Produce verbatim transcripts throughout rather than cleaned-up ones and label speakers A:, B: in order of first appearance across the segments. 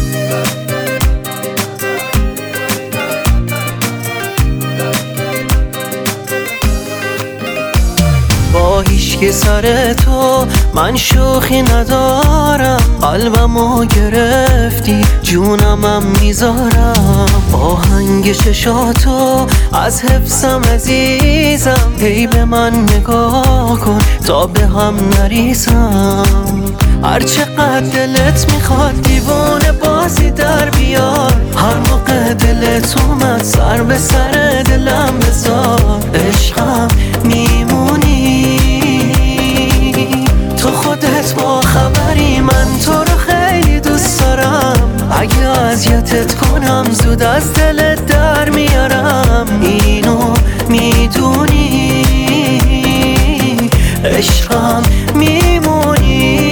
A: با هیچکی سر تو من شوخی ندارم، قلبمو گرفتی جونمم میذارم. آهنگ چشاتو از حفظم عزیزم، هی به من نگاه کن تا به هم نریزم. هر چقدر دلت میخواد دیوونه بازی در بیار، هر موقع دلت اومد سر به سر دلم بذار. عشقم میمونی تو خودت با خبری، من تو رو خیلی دوست دارم. اگه اذیتت کنم زود از دلت در میارم، اینو میدونی عشقم میمونی.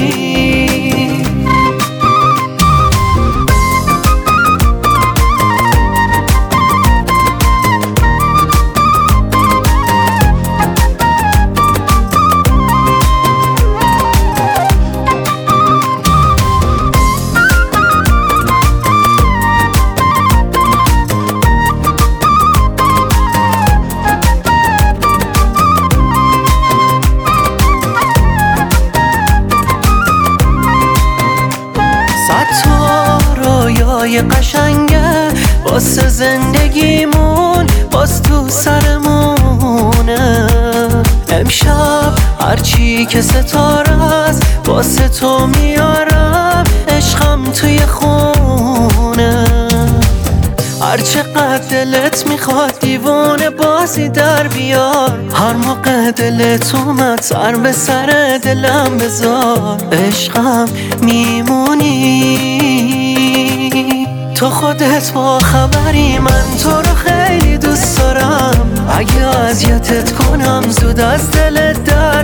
A: رویای قشنگه واسه زندگیمون باز تو سرمونه. امشب هرچی که ستاره است واسه تو میارم، عشقم توی خونه. هر چقدر دلت میخواد دیوونه بازی در بیار، هر موقع دلت اومد سر به سر دلم بذار. عشقم میمونی تو خودت با خبری، من تو رو خیلی دوست دارم. اگه اذیتت کنم زود از دلت در